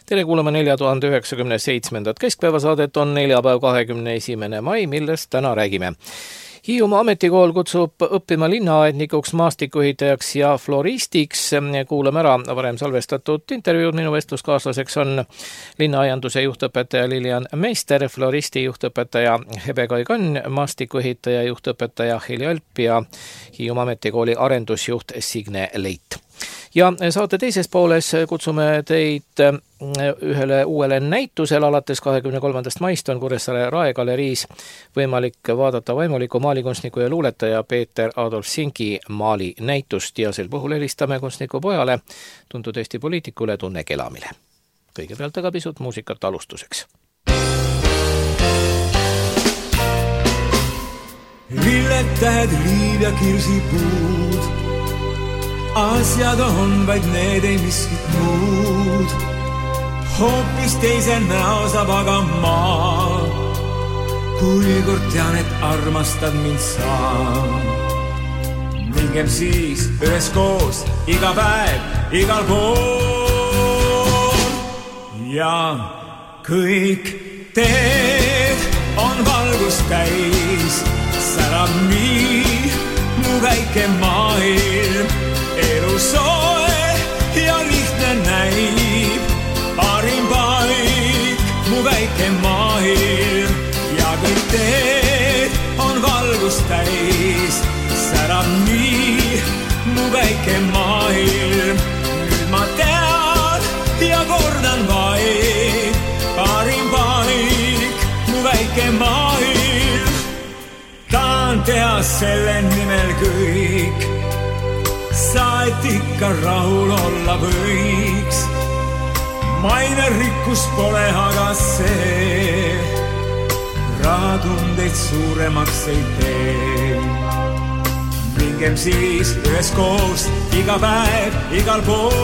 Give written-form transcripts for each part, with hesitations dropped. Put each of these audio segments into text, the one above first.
Tere kuulama 4097. keskpäevasaadet on neljapäev 21. mai, millest täna räägime. Hiiumaa ametikool kutsub õppima linnaaednikuks, maastikuehitajaks ja floristiks. Kuulame ära varem salvestatud intervjuud. Minu vestluskaaslaseks on linnaaianduse juhtõpetaja Lilian Meister, floristi juhtõpetaja Hebe Kaikann, maastikuehitaja juhtõpetaja Heli Alp ja Hiiumaa ametikooli arendusjuht Signe Leit. Ja saate teises pooles kutsume teid ühele uuele näitusel. Alates 23. maist on Kuressaare Raegaleriis võimalik vaadata vaimuliku maalikunstniku ja luuletaja Peeter Adolf Singi maali näitust ja sel puhul helistame kunstniku pojale, tuntud Eesti poliitikule Tunne Kelamile. Kõigepealt aga pisut muusikat alustuseks. Lilletähed, liiv ja kirsipuud, asjad on vaid need, ei miskit muud. Hoopis teise näo saab aga maa, kuivõrd tean, et armastad mind sa. Mingem siis üheskoos iga päev, igal pool. Ja kõik teed on valgust täis, särab nii mu väike maailm. Elu soe ja lihtne näib, parim paik, mu väike maailm. Ja kõik teed on valgust täis, särab nii mu väike maailm. Nüüd ma tean ja kordan vaid, parim paik, mu väike maailm. Tahan teha selle nimel kõik, sa et ikka rahul olla võiks. Maine rikkus pole, aga see rahatundeid suuremaks ei tee. Mingem siis üheskoos iga päev, igal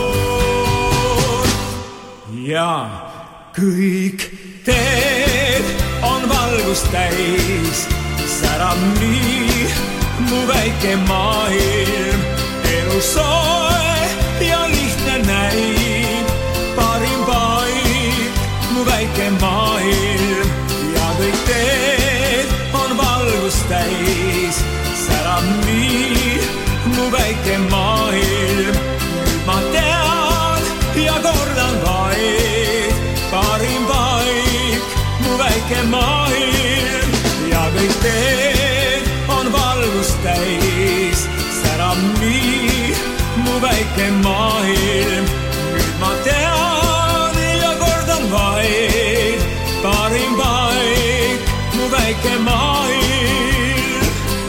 pool. Ja kõik teed on valgust täis, särab nii mu väike maailm. Elu soe ja lihtne näib, parim paik, mu väike maailm. Ja kõik teed on valgust täis, särab nii mu väike maailm. Nüüd ma tean ja kordan vaid, parim paik, mu väike maailm. Ja kõik teed on valgust täis, särab nii mu väike maailm. Nüüd ma tean ja kordan vaid, parim paik, mu väike maailm.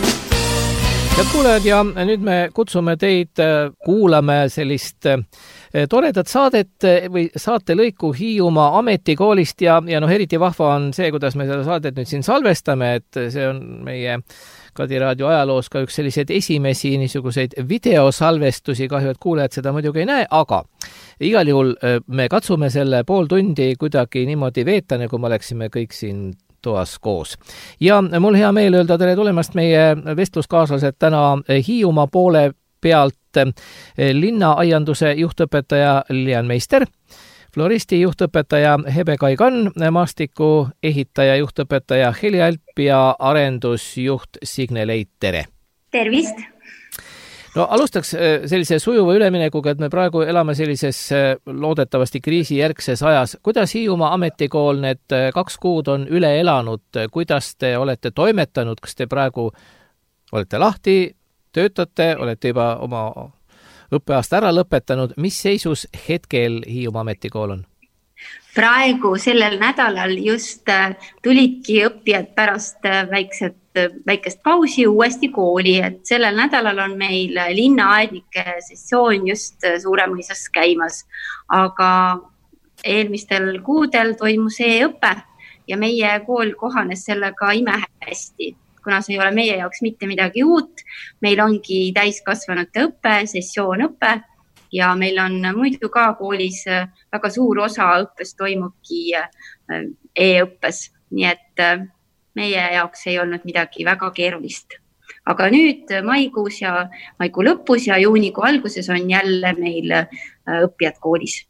Head kuulajad, ja nüüd me kutsume teid, kuulame sellist toredat saadet või saatelõiku Hiiumaa ametikoolist ja eriti vahva on see, kuidas me seda saadet nüüd siin salvestame, et see on meie Kadiraadio ajaloos ka üks selliseid esimesi niisuguseid videosalvestusi, kahju, et kuulajad seda muidugi ei näe, aga igal juhul me katsume selle pool tundi kuidagi niimoodi veeta, nagu me oleksime kõik siin toas koos. Ja mul hea meel öelda tere tulemast meie vestluskaaslased täna Hiiumaa poole pealt, linnaaianduse juhtõpetaja Lilian Meister, floristi juhtõpetaja Hebe Kaikann, maastiku ehitaja juhtõpetaja Heli Alp ja arendusjuht Signe Leit, tere! Tervist! No alustaks sellise sujuva üleminekuga, et me praegu elame sellises loodetavasti kriisijärgses ajas. Kuidas Hiiumaa ametikool need 2 kuud on üle elanud? Kuidas te olete toimetanud? Kas te praegu olete lahti, töötate, olete juba oma õppeaasta ära lõpetanud? Mis seisus hetkel Hiiumaa ametikool on? Praegu sellel nädalal just tulidki õppijad pärast väikest pausi uuesti kooli, et sellel nädalal on meil linnaaednike sessioon just Suuremõisas käimas, aga eelmistel kuudel toimus e-õpe ja meie kool kohanes sellega imehästi, kuna see ei ole meie jaoks mitte midagi uut. Meil ongi täiskasvanute õpe, sessioonõpe ja meil on muidu ka koolis väga suur osa õppest toimubki e-õppes, nii et meie jaoks ei olnud midagi väga keerulist. Aga nüüd maikuus ja maikuu lõpus ja juunikuu alguses on jälle meil õppijad koolis.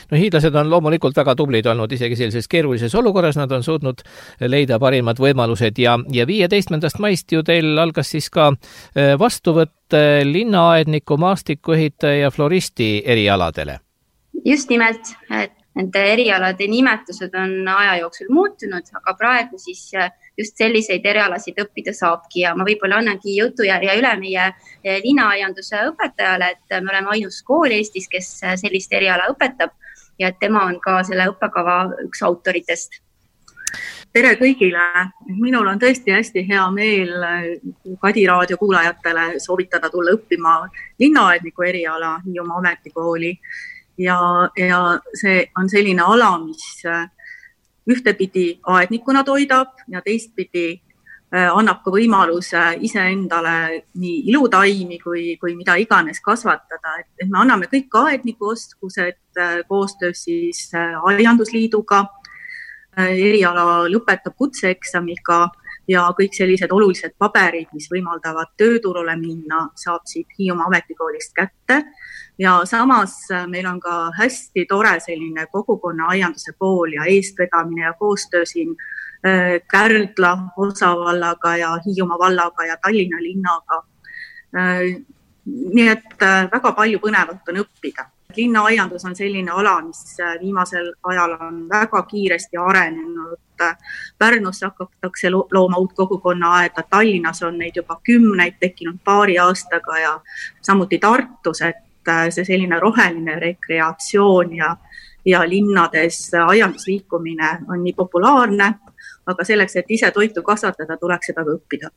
No hiidlased on loomulikult väga tublid olnud isegi sellises keerulises olukorras, nad on suutnud leida parimad võimalused ja 15. maist ju teil algas siis ka vastuvõtt linnaaedniku, maastikuehitaja ja floristi erialadele. Just nimelt, et nende erialade nimetused on aja jooksul muutunud, aga praegu siis just selliseid erialasid õppida saabki ja ma võib-olla annangi jutujärje üle meie linnaaianduse õpetajale, et me oleme ainus kool Eestis, kes sellist eriala õpetab ja et tema on ka selle õppekava üks autoritest. Tere kõigile! Minul on tõesti hästi hea meel Kadi raadio kuulajatele soovitada tulla õppima linnaaedniku eriala Hiiumaa ametikooli. Ja see on selline ala, mis ühtepidi aednikuna toidab ja teistpidi annab ka võimaluse iseendale nii ilutaimi kui mida iganes kasvatada. Et me anname kõik aedniku oskused koostöös siis aiandusliiduga, eriala lõpetab kutseeksamiga ja kõik sellised olulised paberid, mis võimaldavad tööturule minna, saab siit Hiiumaa ametikoolist kätte. Ja samas meil on ka hästi tore selline kogukonna aianduse pool ja eestvedamine ja koostöö siin Kärdla osavallaga ja Hiiumaa vallaga ja Tallinna linnaga. Nii et väga palju põnevat on õppida. Linnaaiandus on selline ala, mis viimasel ajal on väga kiiresti arenenud. Pärnus hakatakse looma uut kogukonna aeda, Tallinnas on neid juba 10 tekkinud paari aastaga ja samuti Tartus, et see selline roheline rekreatsioon ja linnades aiandusliikumine on nii populaarne, aga selleks, et ise toitu kasvatada, tuleks seda ka õppida.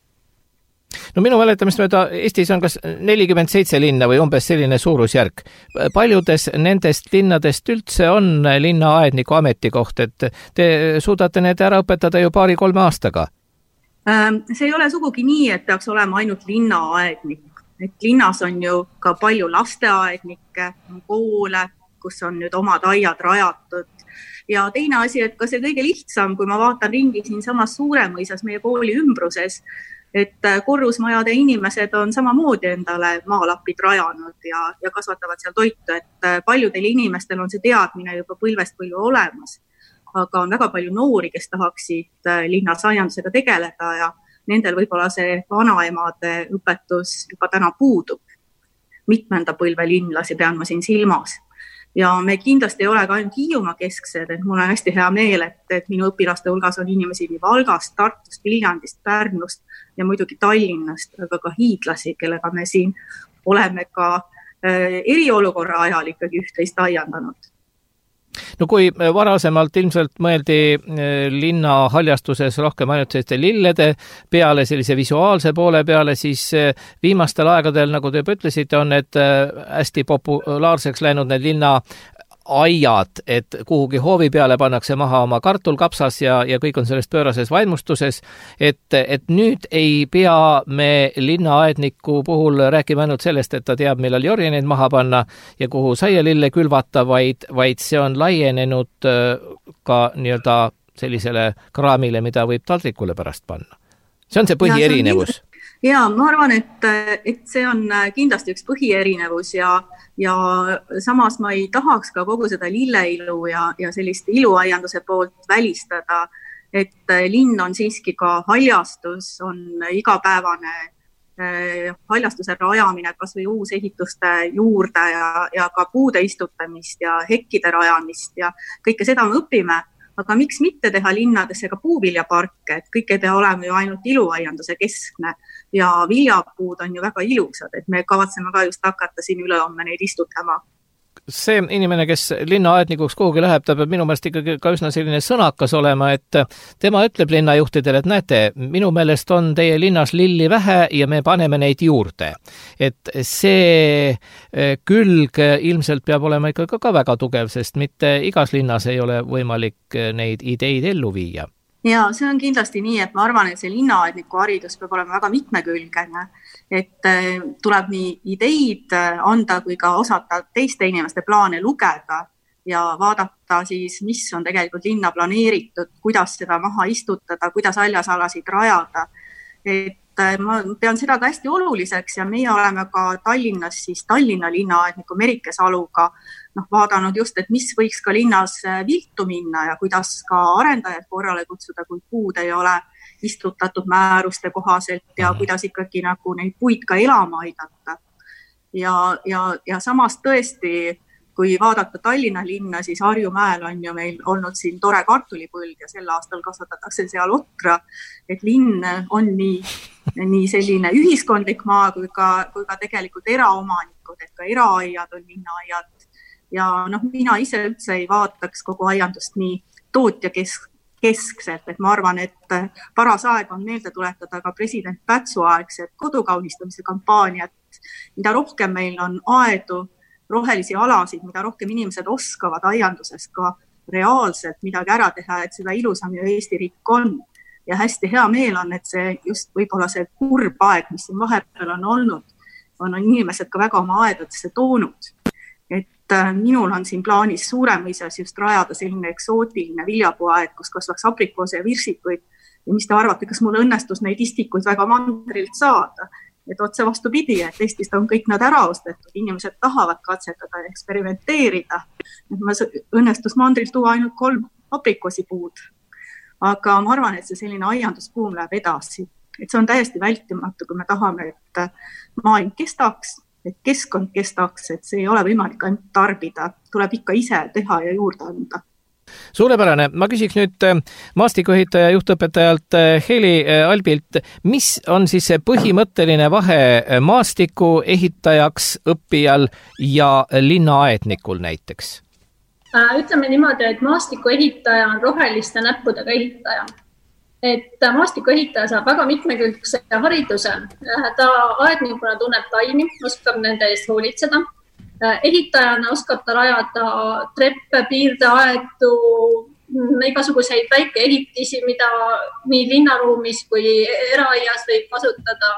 No minu mäletamist mööda Eestis on kas 47 linna või umbes selline suurusjärk. Paljudes nendest linnadest üldse on linnaaedniku ametikoht, et te suudate need ära õpetada ju 2-3 aastaga? See ei ole sugugi nii, et peaks olema ainult linnaaednik. Et linnas on ju ka palju lasteaednikke, koole, kus on nüüd omad aiad rajatud. Ja teine asi, et ka see kõige lihtsam, kui ma vaatan ringi siin samas Suuremõisas meie kooli ümbruses, et korrusmajade inimesed on samamoodi endale maalapid rajanud ja kasvatavad seal toitu, et paljudel inimestel on see teadmine juba põlvest põlve olemas, aga on väga palju noori, kes tahaksid linnas aiandusega tegeleda ja nendel võib-olla see vanaemade õpetus juba täna puudub. Mitmenda põlve linlasi pean ma siin silmas. Ja me kindlasti ei ole ka ainult Hiiumaa kesksed, et mul on hästi hea meel, et minu õpilaste hulgas on inimesi nii Valgast, Tartust, Viljandist, Pärnust ja muidugi Tallinnast, aga ka hiidlasi, kellega me siin oleme ka eriolukorra ajal ikkagi üht-teist aiandanud. No kui varasemalt ilmselt mõeldi linna haljastuses rohkem ainult selliste lillede peale, sellise visuaalse poole peale, siis viimastel aegadel, nagu te juba ütlesite, on need hästi populaarseks läinud need linna aiad, et kuhugi hoovi peale pannakse maha oma kartulkapsas ja kõik on sellest pöörases vaimustuses, et nüüd ei pea me linnaaedniku puhul rääkima ainult sellest, et ta teab, millal jorjeneid maha panna ja kuhu saialille külvata, vaid see on laienenud ka nii-öelda sellisele kraamile, mida võib taldrikule pärast panna. See on see põhierinevus. Ja ma arvan, et see on kindlasti üks põhierinevus ja samas ma ei tahaks ka kogu seda lilleilu ja sellist iluaianduse poolt välistada, et linn on siiski ka haljastus, on igapäevane haljastuse rajamine, kas või uusehituste juurde ja ka puude istutamist ja hekkide rajamist ja kõike seda me õpime. Aga miks mitte teha linnadesse ka puuviljaparke, et kõik ei pea olema ju ainult iluaianduse keskne ja viljapuud on ju väga ilusad, et me kavatseme ka just hakata siin ülehomme neid istutama. See inimene, kes linnaaednikuks kuhugi läheb, ta peab minu meelest ikkagi ka üsna selline sõnakas olema, et tema ütleb linnajuhtidele, et näete, minu meelest on teie linnas lilli vähe ja me paneme neid juurde. Et see külg ilmselt peab olema ikkagi ka väga tugev, sest mitte igas linnas ei ole võimalik neid ideid ellu viia. Ja see on kindlasti nii, et ma arvan, et see linnaaedniku haridus peab olema väga mitmekülgene, et tuleb nii ideid anda kui ka osata teiste inimeste plaane lugeda ja vaadata siis, mis on tegelikult linna planeeritud, kuidas seda maha istutada, kuidas haljasalasid rajada. Et ma pean seda ka hästi oluliseks ja meie oleme ka Tallinnas siis Tallinna linnaaedniku Merike Saluga vaadanud just, et mis võiks ka linnas viltu minna ja kuidas ka arendajad korrale kutsuda, kui puud ei ole istutatud määruste kohaselt ja kuidas ikkagi nagu neid puid ka elama aidata. Ja samas tõesti, kui vaadata Tallinna linna, siis Harjumäel on ju meil olnud siin tore kartulipõld ja sel aastal kasvatatakse seal okra, et linn on nii selline ühiskondlik maa kui ka tegelikult eraomanikud, et ka eraaiad on linnaaiad. Ja mina ise üldse ei vaataks kogu aiandust nii tootja keskselt, et ma arvan, et paras aeg on meelde tuletada ka president Pätsu aegset kodukaunistamise kampaaniat, mida rohkem meil on aedu, rohelisi alasid, mida rohkem inimesed oskavad aianduses ka reaalselt midagi ära teha, et seda ilusam ju Eesti riik on. Ja hästi hea meel on, et see just võib-olla see kurb aeg, mis siin vahepeal on olnud, on inimesed ka väga oma aedadesse toonud. Et minul on siin plaanis Suuremõisas just rajada selline eksootiline viljapuuaed, kus kasvaks aprikoose ja virsikuid. Ja mis te arvate, kas mul õnnestus neid istikuid väga mandrilt saada? Et otse vastupidi, et Eestist on kõik nad ära ostetud, inimesed tahavad katsetada ja eksperimenteerida. Õnnestus mandrilt tuua ainult 3 aprikoosipuud. Aga ma arvan, et see selline aianduspuum läheb edasi. Et see on täiesti vältimatu, kui me tahame, et maailm kestaks, et keskkond kestaks, et see ei ole võimalik ainult tarbida. Tuleb ikka ise teha ja juurde anda. Suurepärane. Ma küsiks nüüd maastikuehitaja juhtõpetajalt Heli Albilt, mis on siis see põhimõtteline vahe maastiku ehitajaks õppijal ja linnaaednikul näiteks? Ütleme niimoodi, et maastiku ehitaja on roheliste näppudega ehitaja. Et maastiku ehitaja saab väga mitmekülgse hariduse. Ta aednikuna tunneb taimi, oskab nende eest hoolitseda. Ehitajana oskab ta rajada treppe, piirdeaedu, igasuguseid väikeehitisi, mida nii linnaruumis kui eraaias võib kasutada.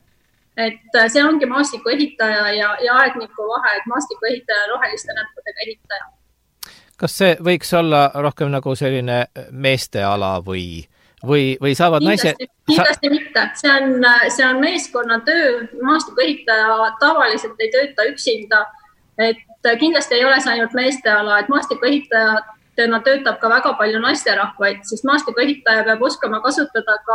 Et see ongi maastiku ehitaja ja aedniku vahe, et maastiku ehitaja on roheliste näppudega ehitaja. Kas see võiks olla rohkem nagu selline meeste ala või saavad Kindlasti mitte. See on meeskonna töö. Maastiku ehitaja tavaliselt ei tööta üksinda. Et kindlasti ei ole see ainult meeste ala, et maastiku ehitajatena töötab ka väga palju naisterahvaid, sest maastiku ehitaja peab oskama kasutada ka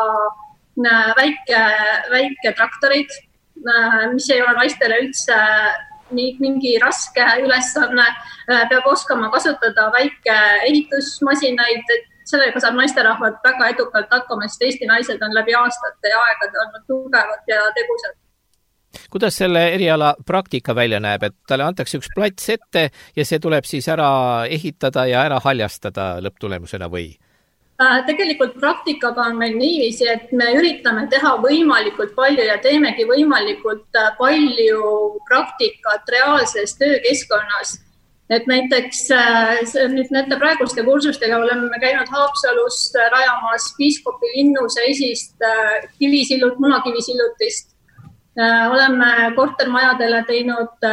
väike traktorid, mis ei ole naistele üldse mingi raske ülesanne, peab oskama kasutada väike ehitusmasinaid, et sellega saab naisterahvad väga edukalt hakkama, sest Eesti naised on läbi aastate ja aegade olnud tugevad ja tegusad. Kuidas selle eriala praktika välja näeb, et talle antakse üks plats ette ja see tuleb siis ära ehitada ja ära haljastada lõpptulemusena või? Tegelikult praktikaga on meil niiviisi, et me üritame teha võimalikult palju ja teemegi võimalikult palju praktikat reaalses töökeskkonnas. Et näiteks nüüd nende praeguste kursustega oleme käinud Haapsalust rajamas Piiskopi linnuse esist kivisillult, munakivisillutist. Oleme kortermajadele teinud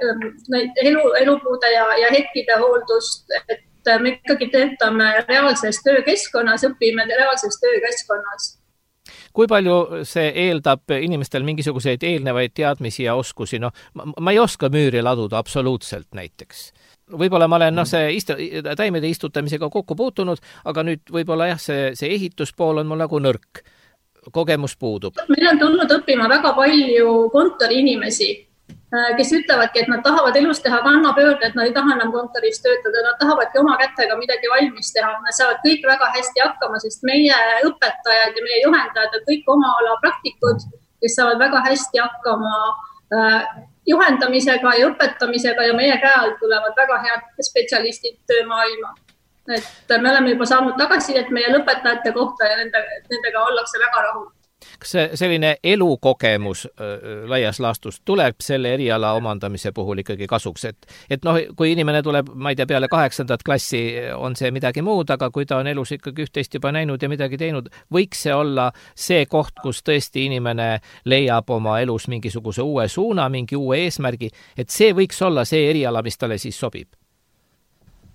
elupuude ja hetkide hooldust, et me ikkagi töötame reaalses töökeskkonnas, õpime reaalses töökeskkonnas. Kui palju see eeldab inimestel mingisuguseid eelnevaid teadmisi ja oskusi? Ma ei oska müüri laduda absoluutselt näiteks. Võib-olla ma olen taimede istutamisega kokku puutunud, aga nüüd võib-olla see ehituspool on mul nagu nõrk. Kogemus puudub. Meil on tulnud õppima väga palju kontoriinimesi, kes ütlevadki, et nad tahavad elus teha kannapöörde, et nad ei taha enam kontoris töötada, nad tahavadki oma kätega midagi valmis teha. Nad saavad kõik väga hästi hakkama, sest meie õpetajad ja meie juhendajad on kõik oma ala praktikud, kes saavad väga hästi hakkama juhendamisega ja õpetamisega ja meie käe all tulevad väga head spetsialistid töömaailma. Et me oleme juba saanud tagasisidet meie lõpetajate kohta ja nendega ollakse väga rahul. Kas selline elukogemus laias laastus tuleb selle eriala omandamise puhul ikkagi kasuks? Et kui inimene tuleb, ma ei tea, peale 8. klassi on see midagi muud, aga kui ta on elus ikkagi üht-teist juba näinud ja midagi teinud, võiks see olla see koht, kus tõesti inimene leiab oma elus mingisuguse uue suuna, mingi uue eesmärgi, et see võiks olla see eriala, mis talle siis sobib?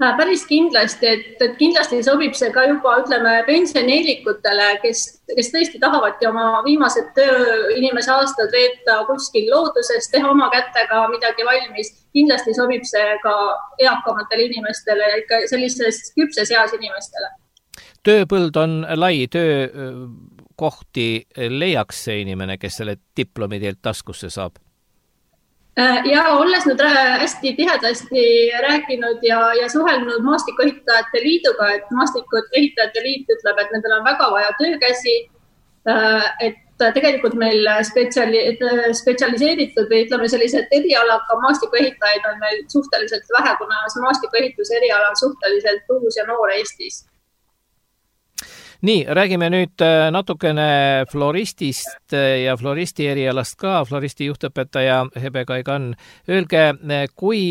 Päris kindlasti, et kindlasti sobib see ka juba, ütleme, pensionieelikutele, kes tõesti tahavadki oma viimased tööinimese aastad veeta kuskil looduses, teha oma kätega midagi valmis. Kindlasti sobib see ka eakamatele inimestele ja ikka sellises küpses eas inimestele. Tööpõld on lai, töökohti leiaks see inimene, kes selle diplomi teilt taskusse saab? Ja olles nüüd hästi tihedasti rääkinud ja suhelnud Maastikuehitajate Liiduga, et Maastikuehitajate Liit ütleb, et nendel on väga vaja töökäsi, et tegelikult meil spetsialiseeritud või ütleme sellised erialaga maastikuehitajaid on meil suhteliselt vähe, kuna see maastikuehituse eriala on suhteliselt uus ja noor Eestis. Nii, räägime nüüd natukene floristist ja floristi erialast ka, floristi juhtõpetaja Hebe Kaigan. Öelge, kui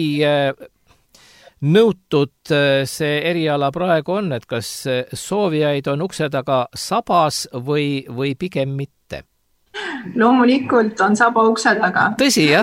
nõutud see eriala praegu on, et kas soovijaid on ukse taga sabas või pigem mitte? Loomulikult on saba ukse taga. Tõsi, jah?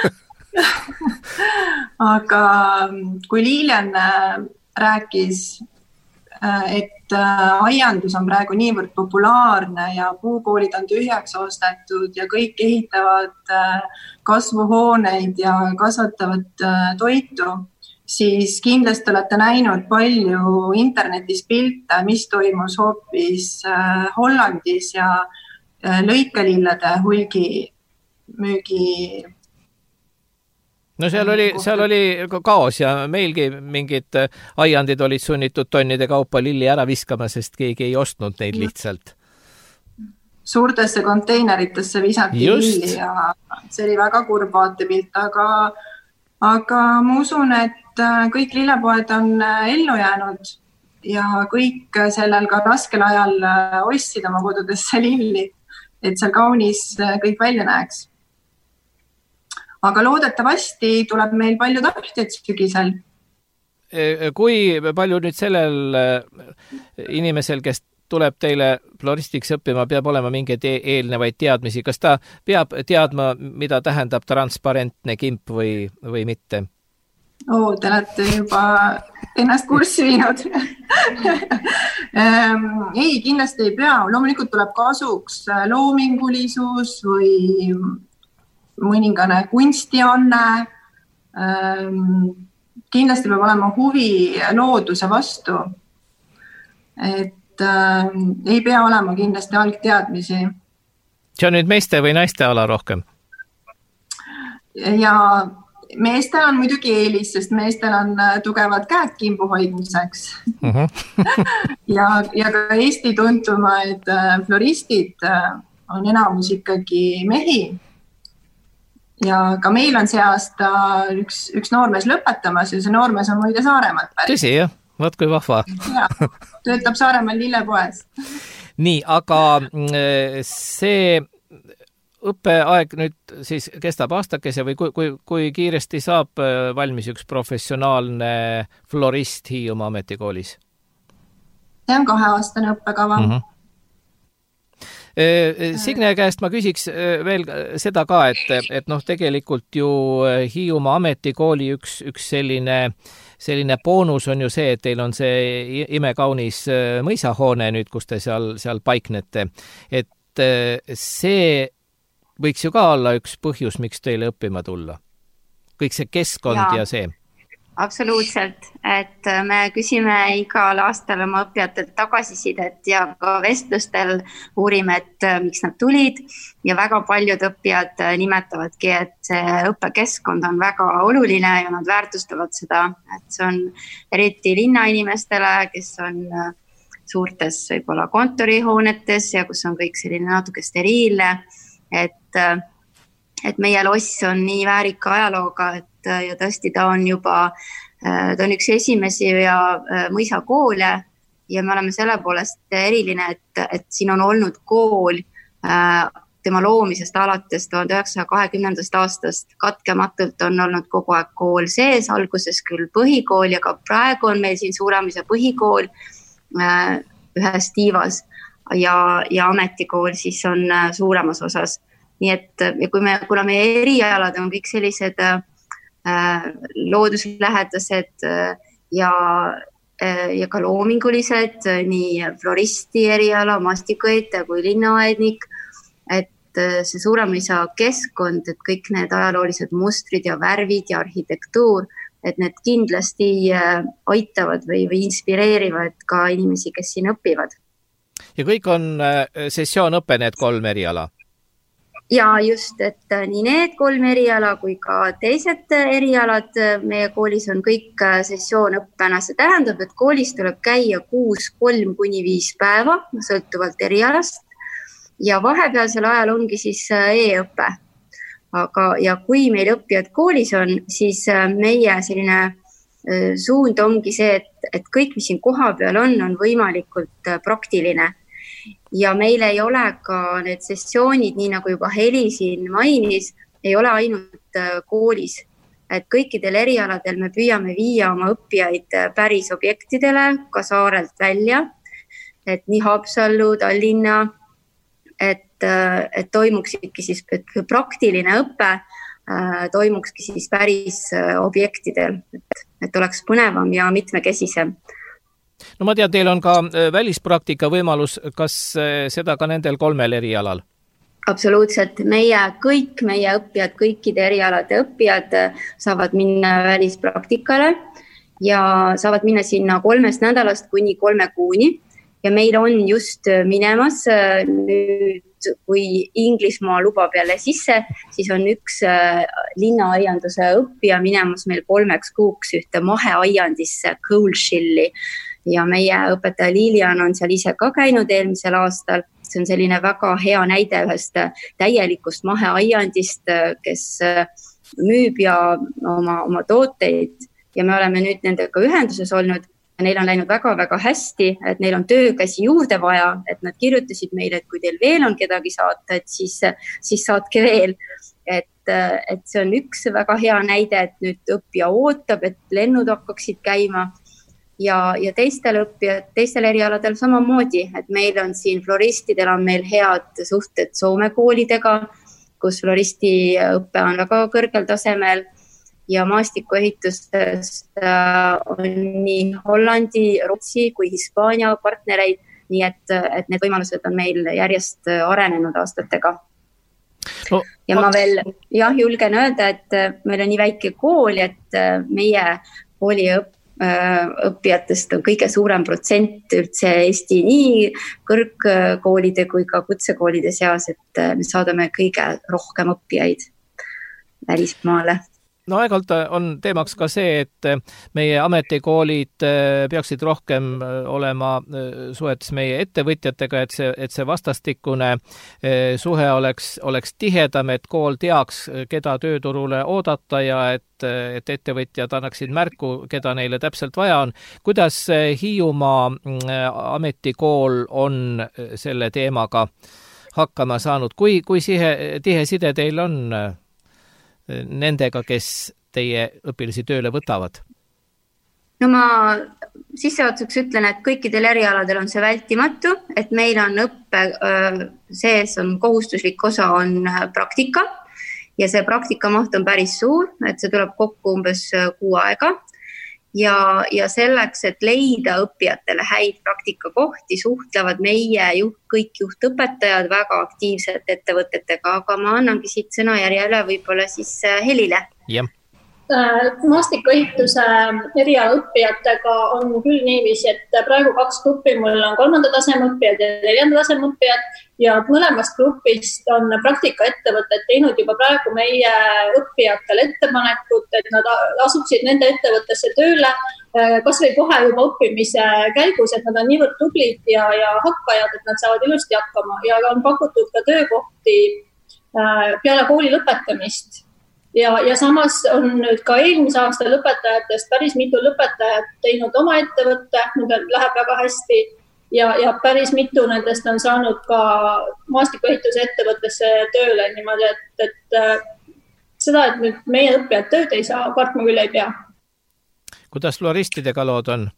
Aga kui Liilian rääkis, et aiandus on praegu niivõrd populaarne ja puukoolid on tühjaks ostetud ja kõik ehitavad kasvuhooneid ja kasvatavad toitu, siis kindlasti olete näinud palju internetis pilte, mis toimus hoopis Hollandis ja lõikelillede hulgimüügi. No seal oli kaos ja meilgi mingid aiandid olid sunnitud tonnide kaupa lilli ära viskama, sest keegi ei ostnud neid lihtsalt. Suurtesse konteineritesse visati lilli ja see oli väga kurb vaatepilt, aga ma usun, et kõik lillepoed on ellu jäänud ja kõik sellel ka raskel ajal ostsid oma kodudesse lilli, et seal kaunis kõik välja näeks. Aga loodetavasti tuleb meil palju tahtjaid sügisel. Kui palju nüüd sellel inimesel, kes tuleb teile floristiks õppima, peab olema mingeid eelnevaid teadmisi? Kas ta peab teadma, mida tähendab transparentne kimp või mitte? Te olete juba ennast kurssi viinud. Ei, kindlasti ei pea. Loomulikult tuleb kasuks loomingulisus või mõningane kunstianne. Kindlasti peab olema huvi looduse vastu. Et ei pea olema kindlasti algteadmisi. See on nüüd meeste või naiste ala rohkem? Ja meestel on muidugi eelis, sest meestel on tugevad käed kimbu hoidmiseks. ja ka Eesti tuntumaid floristid on enamus ikkagi mehi. Ja ka meil on see aasta üks noormees lõpetamas ja see noormees on muide Saaremaalt päris. Tõsi, jah? Vaat kui vahva. Ja, töötab Saaremaal lillepoes. Nii, aga see õppeaeg nüüd siis kestab aastakese või kui kiiresti saab valmis üks professionaalne florist Hiiumaa ametikoolis? See on 2-aastane õppekava. Signe käest ma küsiks veel seda ka, et tegelikult ju Hiiumaa ametikooli üks selline boonus on ju see, et teil on see imekaunis mõisahoone nüüd, kus te seal paiknete. Et see võiks ju ka olla üks põhjus, miks teile õppima tulla. Kõik see keskkond ja see. Absoluutselt, et me küsime igal aastal oma õppijatelt tagasisidet ja ka vestlustel uurime, et miks nad tulid ja väga paljud õppijad nimetavadki, et see õppekeskkond on väga oluline ja nad väärtustavad seda, et see on eriti linnainimestele, kes on suurtes võib-olla kontorihoonetes ja kus on kõik selline natuke steriilne, et meie loss on nii väärika ajalooga, ja tõesti ta on üks esimesi ja mõisakoole ja me oleme selle poolest eriline, et siin on olnud kool tema loomisest alates 1920. aastast katkematult on olnud kogu aeg kool sees, alguses küll põhikool ja ka praegu on meil siin Suuremise põhikool ühes tiivas ja ametikool siis on suuremas osas. Nii et ja kuna meie erialad on kõik sellised looduslähedased ja ka loomingulised, nii floristi eriala, maastikuehitaja kui linnaaednik, et see Suuremõisa keskkond, et kõik need ajaloolised mustrid ja värvid ja arhitektuur, et need kindlasti aitavad või inspireerivad ka inimesi, kes siin õpivad. Ja kõik on sessioonõpe, need 3 eriala? Ja just, et nii need 3 eriala kui ka teised erialad meie koolis on kõik sessioonõppena. See tähendab, et koolis tuleb käia 6 3–5 päeva, sõltuvalt erialast. Ja vahepealsel ajal ongi siis e-õppe. Ja kui meil õppijad koolis on, siis meie selline suund ongi see, et kõik, mis siin koha peal on võimalikult praktiline. Ja meil ei ole ka need sessioonid, nii nagu juba Heli siin mainis, ei ole ainult koolis. Et kõikidel erialadel me püüame viia oma õppijaid päris objektidele, ka saarelt välja. Et nii Haapsallu, Tallinna, et toimuksidki siis praktiline õpe, toimukski siis päris objektidel, et oleks põnevam ja mitmekesisem. No ma tean, teil on ka välispraktika võimalus, kas seda ka nendel 3 erialal? Absoluutselt. Meie õppijad, kõikide erialade õppijad saavad minna välispraktikale ja saavad minna sinna 3 nädalast kuni 3 kuuni. Ja meil on just minemas nüüd, kui Inglismaa lubab jälle sisse, siis on üks linnaaianduse õppija minemas meil 3 kuuks ühte maheaiandisse Coolshilli. Ja meie õpetaja Lilian on seal ise ka käinud eelmisel aastal. See on selline väga hea näide ühest täielikust maheaiandist, kes müüb ja oma tooteid. Ja me oleme nüüd nendega ühenduses olnud. Neil on läinud väga-väga hästi, et neil on töökäsi juurde vaja, et nad kirjutasid meile, et kui teil veel on kedagi saata, et siis saatke veel. Et see on üks väga hea näide, et nüüd õppija ootab, et lennud hakkaksid käima. Ja teistel erialadel samamoodi, et meil on siin floristidel on meil head suhted Soome koolidega, kus floristi õppe on väga kõrgel tasemel. Ja maastikuehitustest on nii Hollandi, Rootsi kui Hispaania partnereid, nii et need võimalused on meil järjest arenenud aastatega. No, ja ma veel julgen öelda, et meil on nii väike kool, et meie kooli õppijatest on kõige suurem protsent üldse Eesti nii kõrgkoolide kui ka kutsekoolide seas, et me saadame kõige rohkem õppijaid välismaale. No aeg-ajalt on teemaks ka see, et meie ametikoolid peaksid rohkem olema suhetes meie ettevõtjatega, et see vastastikune suhe oleks tihedam, et kool teaks, keda tööturule oodata ja et ettevõtjad annaksid märku, keda neile täpselt vaja on. Kuidas Hiiumaa ametikool on selle teemaga hakkama saanud? Kui tihe side teil on nendega, kes teie õpilasi tööle võtavad? No ma sissejuhatuseks ütlen, et kõikidel erialadel on see vältimatu, et meil on õppe sees on kohustuslik osa on praktika ja see praktikamaht on päris suur, et see tuleb kokku umbes 6 aega. Ja selleks, et leida õppijatele häid praktikakohti, suhtlevad meie kõik juhtõpetajad väga aktiivselt ettevõtetega, aga ma annangi siit sõnajärjele võib-olla siis Helile. Ja. Maastikuehituse erialaõppijatega on küll niiviisi, et praegu 2 gruppi, mul on 3. taseme õppijad ja 4. taseme õppijad ja mõlemast grupist on praktikaettevõtted teinud juba praegu meie õppijatele ettepanekut, et nad asuksid nende ettevõttesse tööle, kas või kohe juba õppimise käigus, et nad on niivõrd tublid ja hakkajad, et nad saavad ilusti hakkama ja on pakutud ka töökohti peale kooli lõpetamist. Ja samas on nüüd ka eelmise aasta lõpetajatest päris mitu lõpetajat teinud oma ettevõtte, nüüd läheb väga hästi ja päris mitu nendest on saanud ka maastikuehituse ettevõttesse tööle niimoodi, et seda, et nüüd meie õppijad tööd ei saa, kartma küll ei pea. Kuidas floristidega lood on?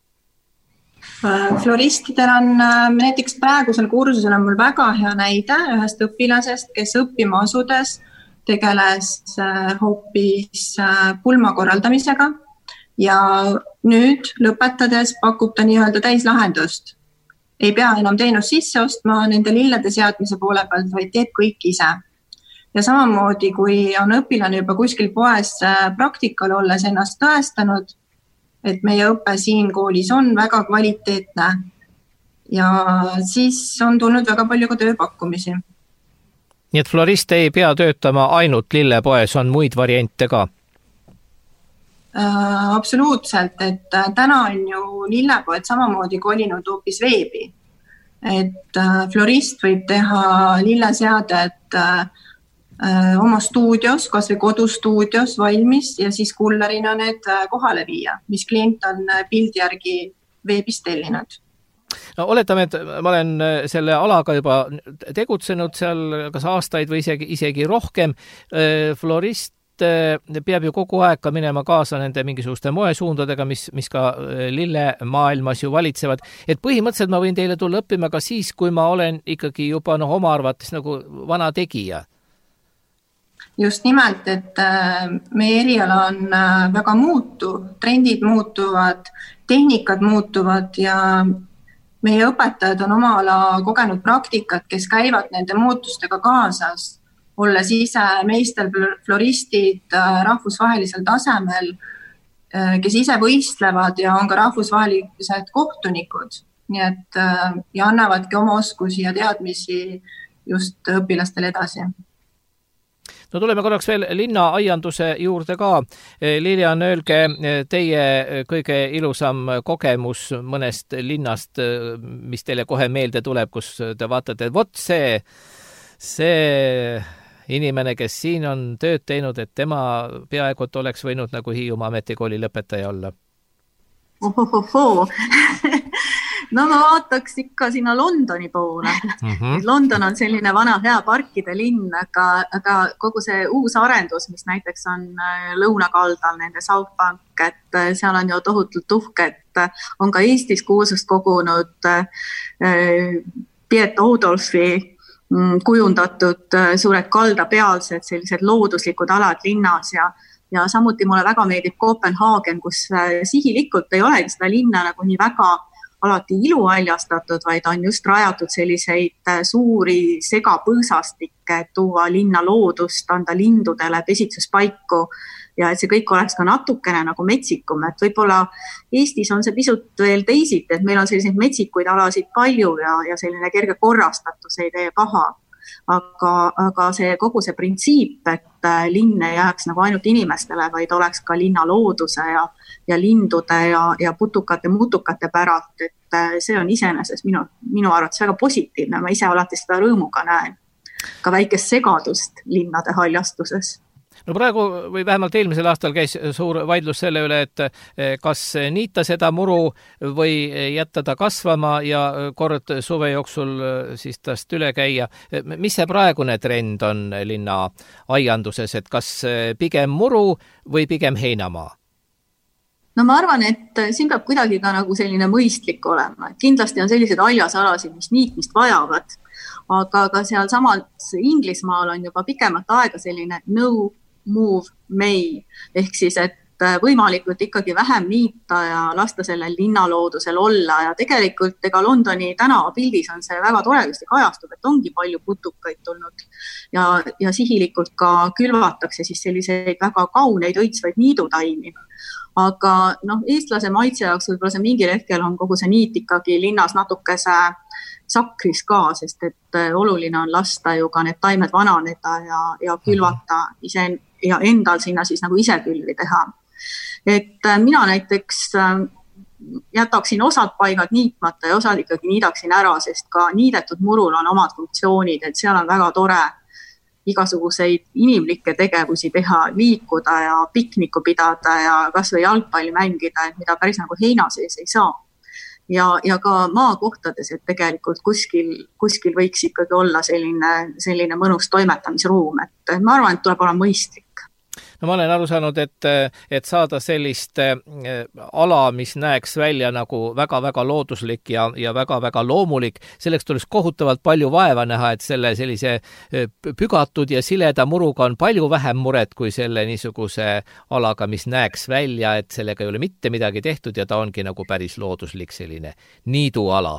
Floristidel on näiteks praegusel kursusel on mul väga hea näide ühest õpilasest, kes õppima asudes tegeles hoopis pulma korraldamisega ja nüüd lõpetades pakub ta nii-öelda täislahendust. Ei pea enam teenust sisse ostma nende lillede seadmise poole pealt, vaid teeb kõik ise. Ja samamoodi, kui on õpilane juba kuskil poes praktikal olles ennast tõestanud, et meie õppe siin koolis on väga kvaliteetne ja siis on tulnud väga palju ka tööpakkumisi. Nii et florist ei pea töötama ainult lillepoes, on muid variante ka? Absoluutselt, et täna on ju lillepoed samamoodi kolinud hoopis veebi. Et florist võib teha lilleseadet oma stuudios, kas või kodustuudios valmis ja siis kullerina need kohale viia, mis klient on pildi järgi veebis tellinud. No, oletame, et ma olen selle alaga juba tegutsenud seal kas aastaid või isegi rohkem. Florist peab ju kogu aeg ka minema kaasa nende mingisuguste moesuundadega, mis ka lille maailmas ju valitsevad. Et põhimõtteliselt ma võin teile tulla õppima ka siis, kui ma olen ikkagi juba oma arvates nagu vana tegija. Just nimelt, et meie eriala on väga muutuv, trendid muutuvad, tehnikad muutuvad ja meie õpetajad on oma ala kogenud praktikat, kes käivad nende muutustega kaasas, olles ise meisterfloristid rahvusvahelisel tasemel, kes ise võistlevad ja on ka rahvusvahelised kohtunikud. Nii et ja annavadki oma oskusi ja teadmisi just õpilastele edasi. No tuleme korraks veel linnaaianduse juurde ka. Lilian, öelge teie kõige ilusam kogemus mõnest linnast, mis teile kohe meelde tuleb, kus te vaatate, et vot see inimene, kes siin on tööd teinud, et tema peaaegu et oleks võinud nagu Hiiumaa ametikooli lõpetaja olla? No ma vaataks ikka sinna Londoni poole. London on selline vana hea parkide linn, aga kogu see uus arendus, mis näiteks on lõunakaldal, nende South Bank, et seal on ju tohutult uhke, et on ka Eestis kuulsust kogunud Piet Oudolfi kujundatud suured kaldapealsed sellised looduslikud alad linnas ja samuti mulle väga meeldib Kopenhaagen, kus sihilikult ei olegi seda linna nagu nii väga alati ilualjastatud, vaid on just rajatud selliseid suuri segapõõsastikke, et tuua linna loodust, anda lindudele pesitsuspaiku ja et see kõik oleks ka natukene nagu metsikum, et võib-olla Eestis on see pisut veel teisiti, et meil on selliseid metsikuid alasid palju ja selline kerge korrastatus ei tee paha. Aga see kogu see printsiip, et linn ei jääks nagu ainult inimestele, vaid oleks ka linna looduse ja lindude ja putukate, mutukate päralt, et see on iseenesest minu arvates väga positiivne. Ma ise alati seda rõõmuga näen. Ka väikest segadust linnade haljastuses. No praegu või vähemalt eelmisel aastal käis suur vaidlus selle üle, et kas niita seda muru või jätta ta kasvama ja kord suve jooksul siis tast üle käia. Mis see praegune trend on linna aianduses, et kas pigem muru või pigem heinamaa? No ma arvan, et siin peab kuidagi ka nagu selline mõistlik olema. Kindlasti on sellised aljasalasid, mis niitmist vajavad, aga seal samas Inglismaal on juba pikemat aega selline no move may, ehk siis, et võimalikult ikkagi vähem niita ja lasta sellel linnaloodusel olla ja tegelikult ega Londoni tänavapildis on see väga toredasti kajastub, et ongi palju putukaid tulnud ja sihilikult ka külvatakse siis selliseid väga kauneid õitsvaid niidutaimi. Aga eestlase maitse jaoks võib-olla see mingil hetkel on kogu see niit ikkagi linnas natukese sakris ka, sest et oluline on lasta ju ka need taimed vananeda ja külvata ise ja endal sinna siis nagu ise külvi teha. Et mina näiteks jätaksin osad paigad niitmata ja osad ikkagi niidaksin ära, sest ka niidetud murul on omad funktsioonid, et seal on väga tore igasuguseid inimlikke tegevusi teha, liikuda ja pikniku pidada ja kas või jalgpalli mängida, et mida päris nagu heina sees ei saa. Ja ka maakohtades, et tegelikult kuskil võiks ikkagi olla selline mõnus toimetamisruum, et ma arvan, et tuleb olla mõistlik. No ma olen aru saanud, et saada sellist ala, mis näeks välja nagu väga-väga looduslik ja väga-väga loomulik, selleks tuleks kohutavalt palju vaeva näha, et sellise pügatud ja sileda muruga on palju vähem muret kui selle niisuguse alaga, mis näeks välja, et sellega ei ole mitte midagi tehtud ja ta ongi nagu päris looduslik selline niiduala.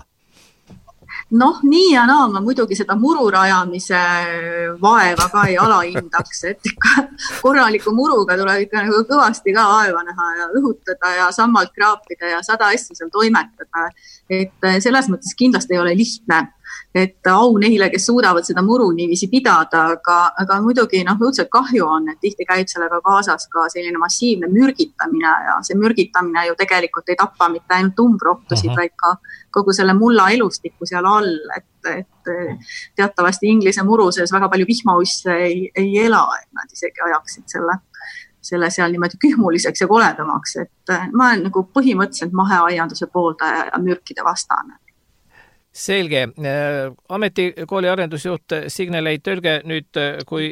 Noh, nii ja naa ma muidugi seda muru rajamise vaeva ka ei alahindaks, et ikka korraliku muruga tuleb ikka nagu kõvasti ka vaeva näha ja õhutada ja sammalt kraapida ja 100 asja seal toimetada. Et selles mõttes kindlasti ei ole lihtne, et au neile, kes suudavad seda muru niiviisi pidada, aga muidugi õudselt kahju on, et tihti käib sellega kaasas ka selline massiivne mürgitamine ja see mürgitamine ju tegelikult ei tappa mitte ainult umbrohtusid, vaid ka kogu selle mulla elustiku seal all, et teatavasti Inglise muru sees väga palju vihmausse ei ela, et nad isegi ajaksid selle seal niimoodi kühmuliseks ja koledamaks, et ma olen nagu põhimõtteliselt maheaianduse pooldaja ja mürkide vastane. Selge. Ametikooli arendusjuht Signe Leit, öelge nüüd, kui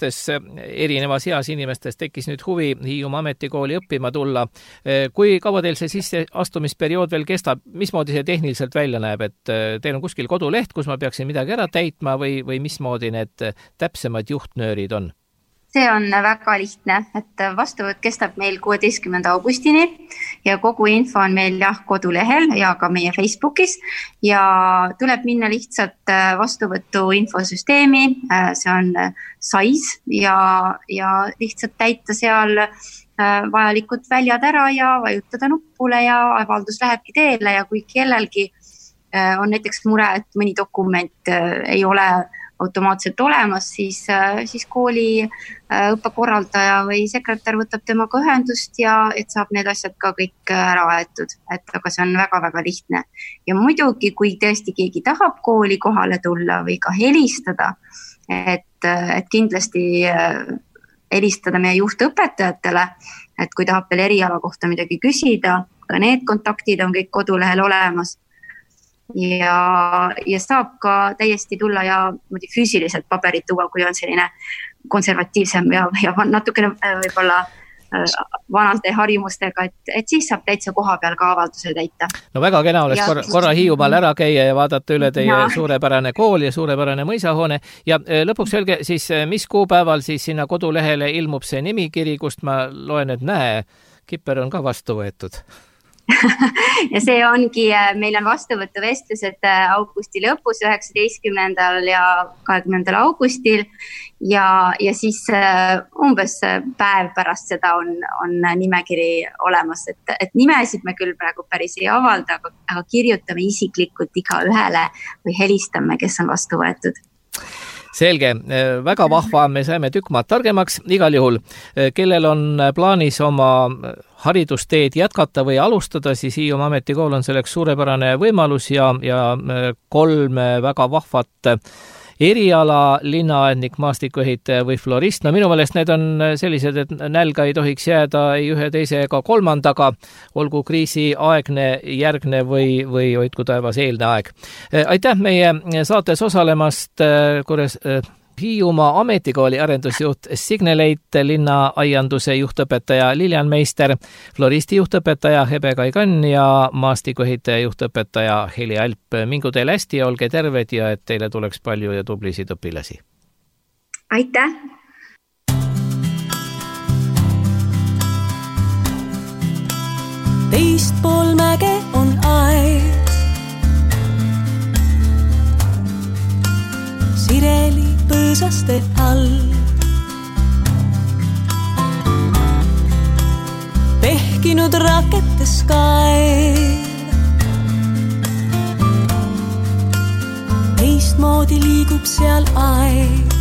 erinevas eas inimestes tekkis nüüd huvi Hiiumaa Ametikooli õppima tulla, kui kaua teil see sisseastumisperiood veel kestab, mismoodi see tehniliselt välja näeb, et teil on kuskil koduleht, kus ma peaksin midagi ära täitma või mismoodi need täpsemad juhtnöörid on? See on väga lihtne, et vastuvõtt kestab meil 16. augustini ja kogu info on meil kodulehel ja ka meie Facebookis ja tuleb minna lihtsalt vastuvõtu infosüsteemi, see on SAIS ja lihtsalt täita seal vajalikud väljad ära ja vajutada nuppule ja avaldus lähebki teele ja kui kellelgi on näiteks mure, et mõni dokument ei ole automaatselt olemas, siis kooli õppekorraldaja või sekretär võtab temaga ühendust ja et saab need asjad ka kõik ära aetud, et aga see on väga-väga lihtne. Ja muidugi, kui tõesti keegi tahab kooli kohale tulla või ka helistada, et kindlasti helistada meie juhtõpetajatele, et kui tahab veel eriala kohta midagi küsida, ka need kontaktid on kõik kodulehel olemas. Ja saab ka täiesti tulla ja füüsiliselt paberit tuua, kui on selline konservatiivsem ja natukene võib-olla vanade harjumustega, et siis saab täitsa koha peal ka avalduse täita. No väga kena oleks korra Hiiumaal ära käia ja vaadata üle teie suurepärane kool ja suurepärane mõisahoone ja lõpuks öelge siis, mis kuupäeval siis sinna kodulehele ilmub see nimikiri, kust ma loen, et näe, Kipper on ka vastu võetud. Ja see ongi, meil on vastuvõtuvestlused augusti lõpus, 19. ja 20. augustil ja siis umbes päev pärast seda on nimekiri olemas, et nimesid me küll praegu päris ei avalda, aga kirjutame isiklikult iga ühele või helistame, kes on vastu võetud. Selge, väga vahva, me saime tükk maad targemaks, igal juhul, kellel on plaanis oma haridusteed jätkata või alustada, siis Hiiumaa Ametikool on selleks suurepärane võimalus ja 3 väga vahvat eriala, linnaaednik, maastikuehitaja või florist. No minu meelest need on sellised, et nälga ei tohiks jääda ei ühe, teise ega kolmandaga, olgu kriisi aegne, järgne või hoidku taevas eelne aeg. Aitäh meie saates osalemast, Hiiumaa Ametikooli arendusjuht Signe Leit, linnaaianduse juhtõpetaja Lilian Meister, floristi juhtõpetaja Hebe Kaikann ja maastikuehitaja juhtõpetaja Heli Alp. Mingu teile hästi ja olge terved ja et teile tuleks palju ja tublisid õpilasi. Aitäh! Teistpool mäge on aed, sireli põõsaste all. Pehkinud raketes kaev, teistmoodi liigub seal aeg.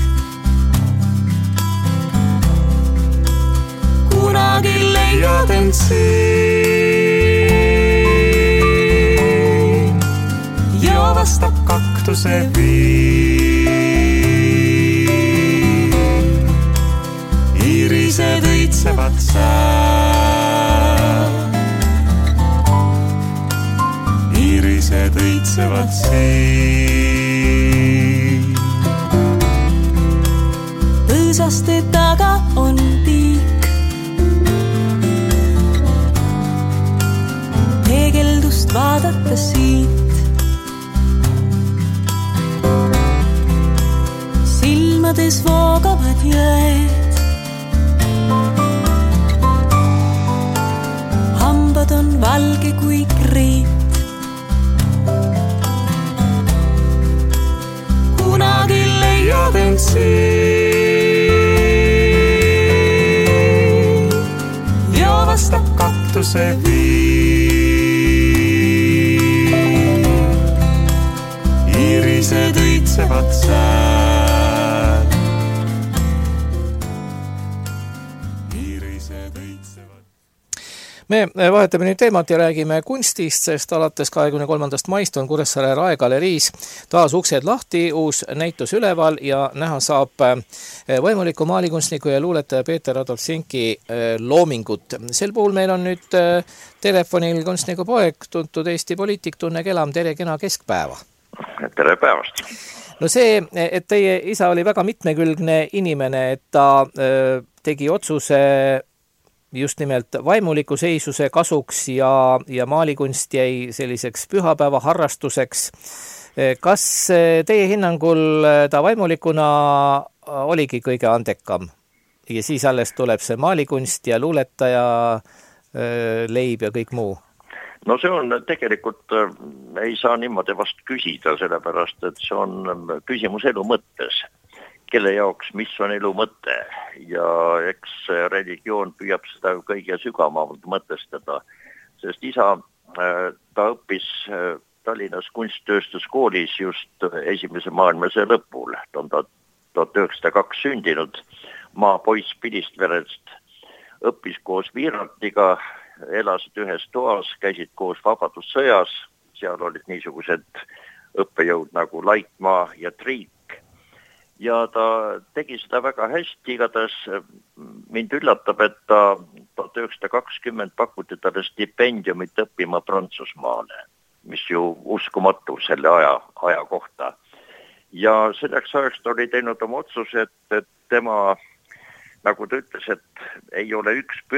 Kunagi leiad end siin, joovastab kaktuse viin. Irised õitsevad sääl, irised õitsevad siin. Põõsaste taga on tiik, vaadates siit. Silmades voogavad jõed, hambad on valge kui kriit. Kunagi leiad end siin, joovastab kaktuse viin. Iirised õitsevad sääl, iirised õitsevad. Me vahetame nüüd teemat ja räägime kunstist, sest alates 23. maist on Kuressaare Rae galeriis taas uksed lahti, uus näitus üleval ja näha saab vaimuliku maalikunstniku ja luuletaja Peeter Adolfsenki loomingut. Sel puhul meil on nüüd telefonil kunstniku poeg, tuntud Eesti poliitik Tunne Kelam, tere kena keskpäeva. Tere päevast. No see, et teie isa oli väga mitmekülgne inimene, et ta tegi otsuse just nimelt vaimuliku seisuse kasuks ja maalikunst jäi selliseks pühapäeva harrastuseks. Kas teie hinnangul ta vaimulikuna oligi kõige andekam ja siis alles tuleb see maalikunst ja luuletaja leib ja kõik muu? No see on tegelikult, ei saa niimoodi vast küsida, sellepärast, et see on küsimus elu mõttes. Kelle jaoks, mis on elu mõte ja eks religioon püüab seda kõige sügavamalt mõtestada, sest isa, ta õppis Tallinnas kunsttööstuskoolis just esimese maailmasõja lõpul, ta on 1902 sündinud, maapoiss Pilistverest, õppis koos Viiraltiga, elasid ühes toas, käisid koos Vabadussõjas, seal olid niisugused õppejõud nagu Laikmaa ja Triik. Ja ta tegi seda väga hästi, igatahes mind üllatab, et ta 1920 pakuti talle stipendiumit õppima Prantsusmaale, mis ju uskumatu selle aja kohta. Ja selleks ajaks ta oli teinud oma otsuse, et tema, nagu ta ütles, et ei ole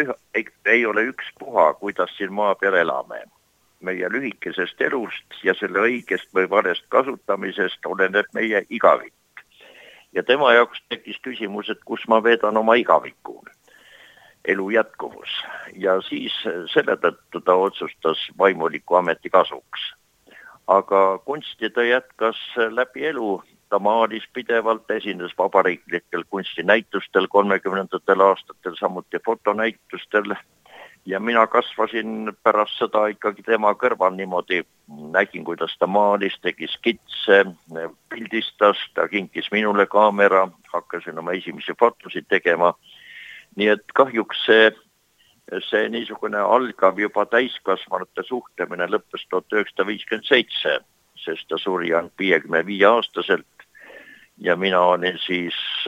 üks puha, kuidas siin maa peal elame. Meie lühikesest elust ja selle õigest või valest kasutamisest oleneb meie igavik. Ja tema jaoks tekkis küsimus, et kus ma veedan oma igaviku, elu jätkuvus. Ja siis selle tõttu ta otsustas vaimuliku ameti kasuks. Aga kunsti ta jätkas läbi elu, ta maalis pidevalt, esines vabariiklikel kunstinäitustel 30. aastatel, samuti fotonäitustel. Ja mina kasvasin pärast seda ikkagi tema kõrval niimoodi, nägin, kuidas ta maalis, tegi skitse, pildistas, ta kinkis minule kaamera, hakkasin oma esimesi fotosid tegema. Nii et kahjuks see niisugune algav juba täiskasvanute suhtlemine lõppes 1957, sest ta suri 55-aastaselt ja mina olin siis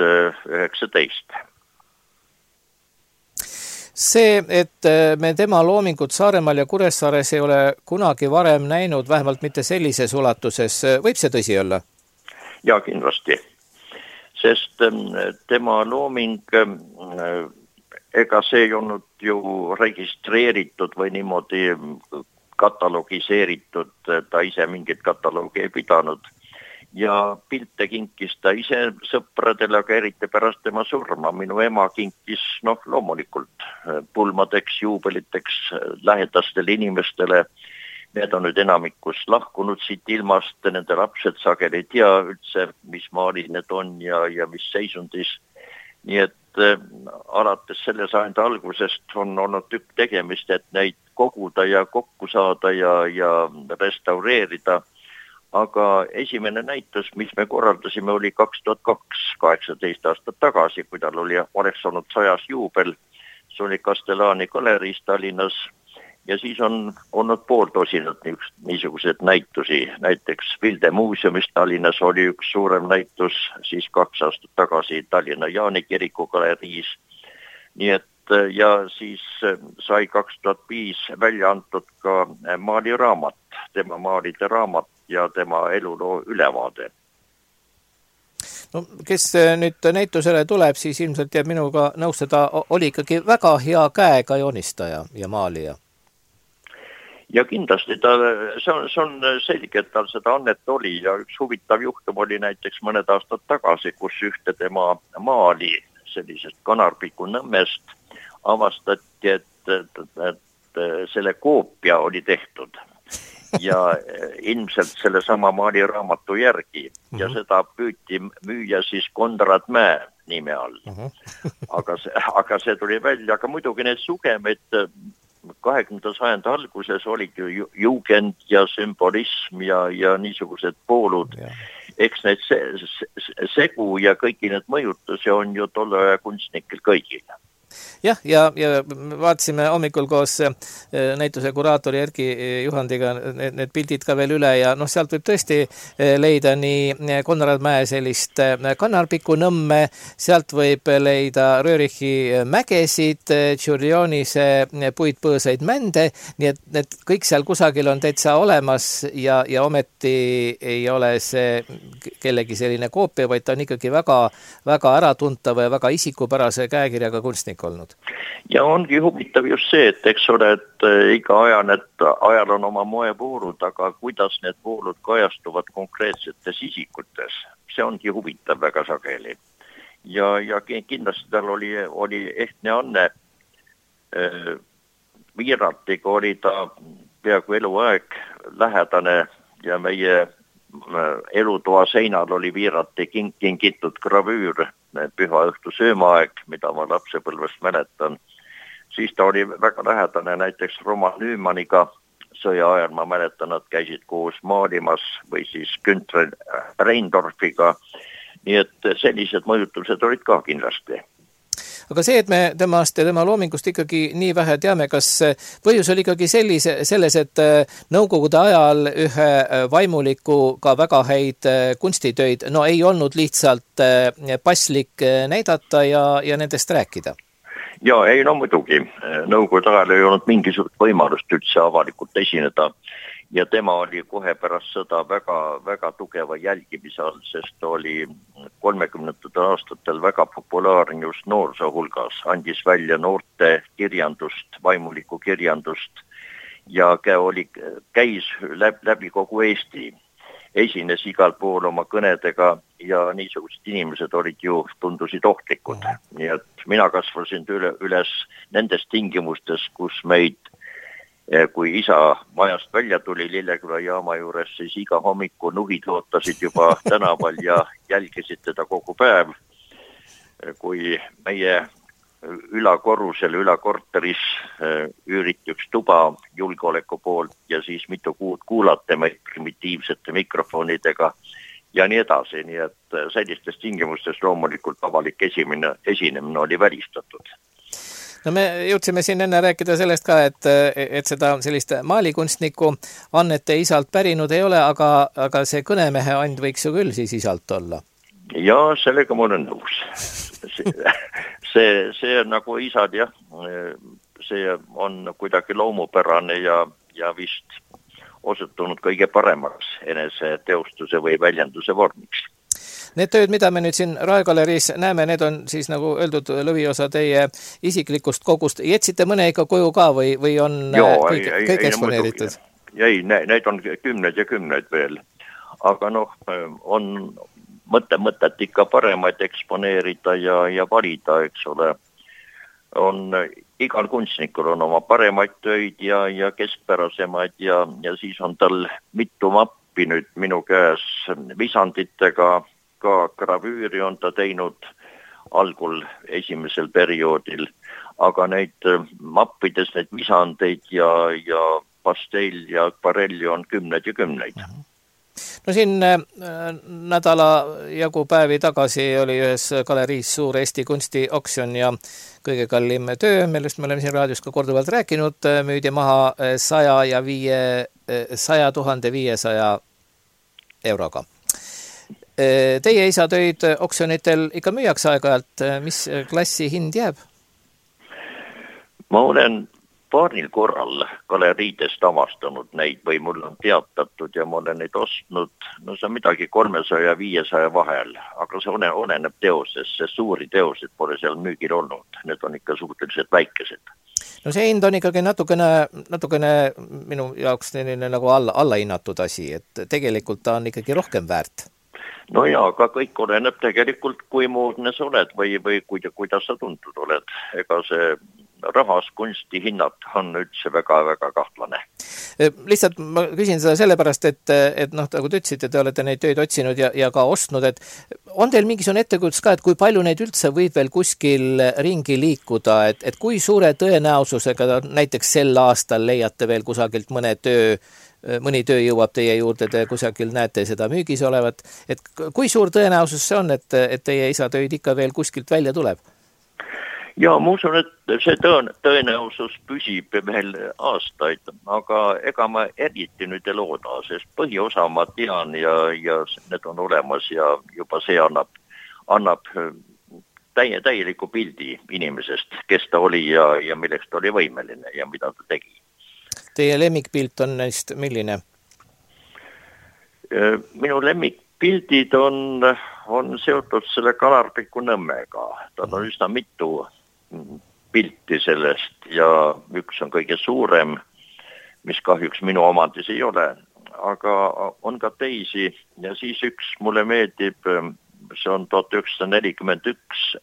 19. See, et me tema loomingut Saaremaal ja Kuressaares ei ole kunagi varem näinud, vähemalt mitte sellises ulatuses, võib see tõsi olla? Ja kindlasti, sest tema looming, ega see ei olnud ju registreeritud või niimoodi katalogiseeritud, ta ise mingit kataloogi ei pidanud. Ja pilte kinkis ta ise sõpradele, aga eriti pärast tema surma. Minu ema kinkis loomulikult pulmadeks, juubeliteks, lähedastele inimestele. Need on nüüd enamikus lahkunud siit ilmast, nende lapsed sageli ei tea üldse, mis maalid need on ja mis seisundis. Nii et alates selle sajandi algusest on olnud tükk tegemist, et neid koguda ja kokku saada ja restaureerida. Aga esimene näitus, mis me korraldasime, oli 2002, 18 aastat tagasi, kui tal oleks olnud 100 juubel. See oli Castellani galeriis Tallinnas ja siis on olnud pooltosinat niisugused näitusi. Näiteks Vilde muuseumis Tallinnas oli üks suurem näitus, siis 2 aastat tagasi Tallinna Jaani kiriku galeriis. Nii et ja siis sai 2005 välja antud ka maaliraamat, tema maalide raamat ja tema eluloo ülevaade. No, kes nüüd näitusele tuleb, siis ilmselt jääb minuga nõustada, oli ikkagi väga hea käega joonistaja ja maalija. Ja kindlasti see on selge, et tal seda annet oli ja üks huvitav juhtum oli näiteks mõned aastad tagasi, kus ühte tema maali sellisest Kanarpiku Nõmmest avastati, et selle koopia oli tehtud ja ilmselt selle sama maaliraamatu järgi ja seda püüti müüa siis Konrad Mäe nime all. Aga see tuli välja, aga muidugi need sugemed 20. sajandi alguses olid ju jugend ja sümbolism ja niisugused poolud. Eks need segu ja kõiki need mõjutusi on ju tolle aja kunstnikel kõigil. Jah, ja vaatasime hommikul koos näituse kuraatori Erki Juhandiga need pildid ka veel üle ja sealt võib tõesti leida nii Konrad Mäe sellist Kanarpiku Nõmme, sealt võib leida Röörichi mägesid, Tšurjonise puidpõõsaid mände, nii et need kõik seal kusagil on täitsa olemas ja ometi ei ole see kellegi selline koopia, vaid ta on ikkagi väga, väga äratuntava ja väga isikupärase käekirjaga kunstnik olnud. Ja ongi huvitav just see, et eks ole, et iga ajal on oma moevoolud, aga kuidas need voolud kajastuvad konkreetsetes isikutes, see ongi huvitav väga sageli. Ja kindlasti tal oli ehtne anne. Viiratiga oli ta peaaegu eluaeg lähedane ja meie elutoa seinal oli Viirati kingitud gravüür Püha õhtu söömaaeg, mida ma lapsepõlvest mäletan. Siis ta oli väga lähedane näiteks Roman Nüümanniga sõja ajal, ma mäletan, nad käisid koos maalimas või siis Günther Reindorfiga. Nii et sellised mõjutused olid ka kindlasti. Aga see, et me temast ja tema loomingust ikkagi nii vähe teame, kas põhjus oli ikkagi selles, et nõukogude ajal ühe vaimuliku ka väga häid kunstitöid ei olnud lihtsalt paslik näidata ja nendest rääkida? Ja ei, muidugi. Nõukogude ajal ei olnud mingisugust võimalust üldse avalikult esineda. Ja tema oli kohe pärast sõda väga, väga tugeva jälgimise all, sest oli 30. aastatel väga populaarne just noorsoo hulgas. Andis välja noorte kirjandust, vaimulikku kirjandust ja käis läbi kogu Eesti. Esines igal pool oma kõnedega ja niisugused inimesed tundusid ohtlikud. Nii et mina kasvasin üles nendes tingimustes, kus meid kui isa majast välja tuli Lilleküla jaama juures, siis iga hommiku nuhid ootasid juba tänaval ja jälgisid teda kogu päev. Kui meie ülakorteris üüriti üks tuba julgeoleku poolt ja siis mitu kuud kuulate meid primitiivsete mikrofonidega ja nii edasi. Nii et sellistes tingimustes loomulikult avalik esinemine oli välistatud. Me jõudsime siin enne rääkida sellest ka, et seda sellist maalikunstniku annete isalt pärinud ei ole, aga see kõnemehe and võiks ju küll siis isalt olla. Ja sellega ma olen nõus. See nagu isad, jah, see on kuidagi loomupärane ja vist osutunud kõige paremaks enese teostuse või väljenduse vormiks. Need tööd, mida me nüüd siin Raegaleriis näeme, need on siis nagu öeldud lõviosa teie isiklikust kogust. Jätsite mõne ikka koju ka või on kõik eksponeeritud? Ei, need on kümneid ja kümneid veel. Aga on mõtet ikka paremaid eksponeerida ja valida, eks ole. Igal kunstnikul on oma paremaid töid ja keskpärasemaid ja siis on tal mitu mappi nüüd minu käes visanditega. Ka gravüüri on ta teinud algul esimesel perioodil, aga neid mappides neid visandeid ja pastell ja akvarelli on kümneid ja kümneid. Siin nädala jagu päevi tagasi oli ühes galeriis suur Eesti kunstioksjon ja kõige kallim töö, millest me oleme siin raadios ka korduvalt rääkinud, müüdi maha 100 500 euroga. Teie isa töid oksjonitel ikka müüaks aeg-ajalt, mis klassi hind jääb? Ma olen paaril korral galeriidest avastanud neid või mul on teatatud ja ma olen neid ostnud, see on midagi 300 ja 500 vahel, aga see oleneb teosest, see suuri teosed pole seal müügil olnud, need on ikka suhteliselt väikesed. No see hind on ikkagi natukene minu jaoks selline nagu alla hinnatud asi, et tegelikult ta on ikkagi rohkem väärt. No jaa, aga kõik oleneb tegelikult, kui moodne sa oled või kuidas sa tuntud oled. Ega see rahas kunsti hinnad on üldse väga-väga kahtlane. Lihtsalt ma küsin seda sellepärast, et noh, nagu te ütlesite, te olete neid tööd otsinud ja ka ostnud, et on teil mingisugune ettekujutus ka, et kui palju neid üldse võib veel kuskil ringi liikuda, et kui suure tõenäosusega näiteks sel aastal leiate veel kusagilt mõni töö jõuab teie juurde, te kusagil näete seda müügis olevat, et kui suur tõenäosus see on, et teie isa töid ikka veel kuskilt välja tuleb? Ja ma usun, et see tõenäosus püsib veel aastaid, aga ega ma eriti nüüd ei looda, sest põhiosa ma tean ja need on olemas ja juba see annab täieliku pildi inimesest, kes ta oli ja milleks ta oli võimeline ja mida ta tegi. Teie lemmikpilt on neist milline? Minu lemmikpildid on seotud selle Kalarpiku Nõmmega. Tal on üsna mitu pilti sellest ja üks on kõige suurem, mis kahjuks minu omandis ei ole, aga on ka teisi ja siis üks mulle meeldib, see on 1941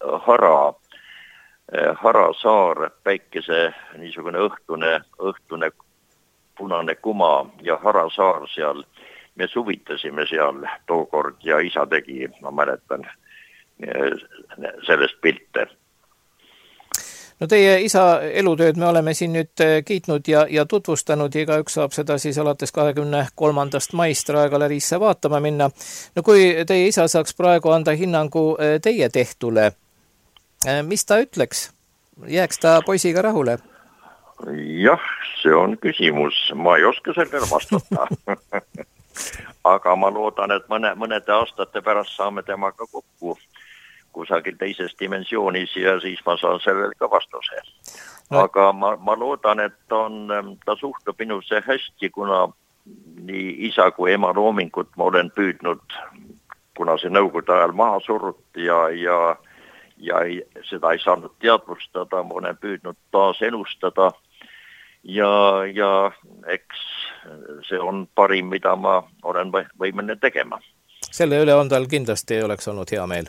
Hara saar, päikese niisugune õhtune punane kuma ja Hara saar seal. Me suvitasime seal tookord ja isa tegi, ma mäletan, sellest pilte. No teie isa elutööd me oleme siin nüüd kiitnud ja tutvustanud ja igaüks saab seda siis alates 23. maist Raegaleriisse vaatama minna. No kui teie isa saaks praegu anda hinnangu teie tehtule, mis ta ütleks? Jääks ta poisiga rahule? Jah, see on küsimus. Ma ei oska sellele vastata. Aga ma loodan, et mõnede aastate pärast saame temaga kokku kusagil teises dimensioonis ja siis ma saan sellele ka vastuse. Aga ma loodan, et ta suhtub minusse hästi, kuna nii isa kui ema loomingut ma olen püüdnud, kuna see nõukogude ajal maha suruti ja seda ei saanud teadvustada, ma olen püüdnud taas elustada ja eks see on parim, mida ma olen võimeline tegema. Selle üle on tal kindlasti oleks olnud hea meel.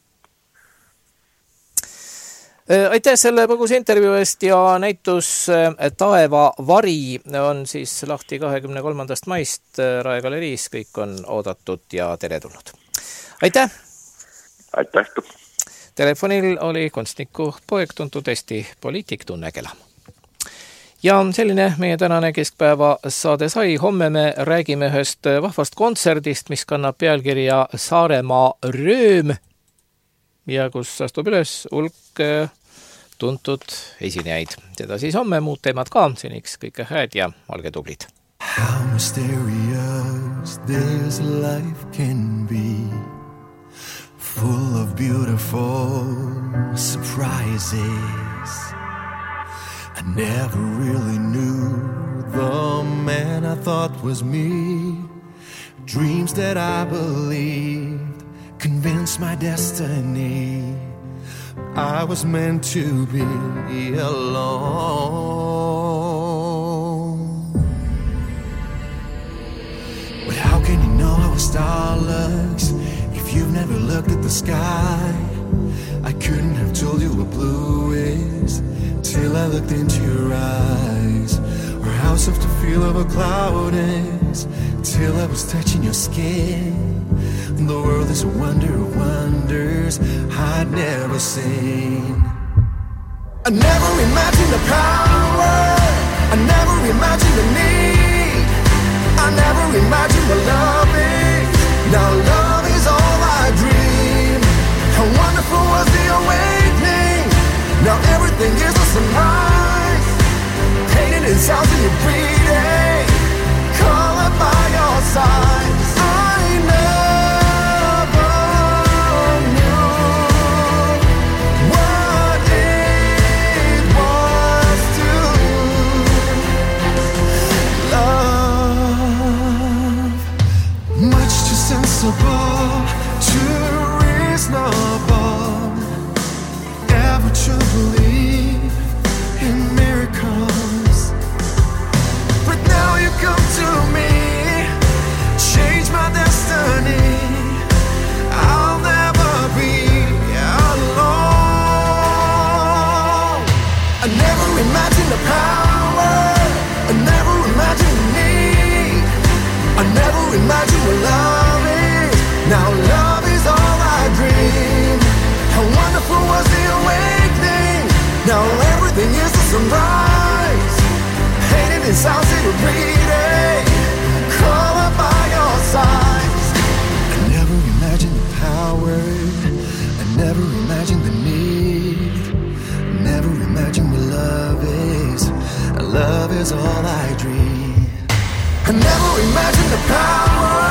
Aitäh selle põgus intervjuu eest ja näitus Taeva vari on siis lahti 23. maist Raegaleriis. Kõik on oodatud ja teretulnud. Aitäh! Aitäh! Telefonil oli kunstniku poeg, tuntud Eesti poliitik Tunne Kelam. Ja selline meie tänane keskpäeva saade sai. Homme me räägime ühest vahvast kontserdist, mis kannab pealkirja Saaremaa rööm ja kus astub üles hulk tuntud esinejaid. Seda siis homme, muud teemad ka, seniks kõike hääd ja olge tublid. How mysterious this life can be, full of beautiful surprises. I never really knew the man I thought was me. Dreams that I believed convinced my destiny. I was meant to be alone. But how can you know how a star looks if you've never looked at the sky? I couldn't have told you what blue is till I looked into your eyes, or how soft the feel of a cloud is till I was touching your skin. The world is a wonder of wonders I'd never seen. I never imagined the power, I never imagined the need, I never imagined what love is. Now love is all I dream. How wonderful was the awakening. Now everything is a surprise. Painted in sounds in your breathing, call up by your side. I never knew what it was to imagined what love is. Now love is all I dream. How wonderful was the awakening. Now everything is a sunrise. Hating it sounds repeating. Call up by your sides. I never imagined the power. I never imagined the need. Never imagined what love is. Love is all I dream. I never imagined the power.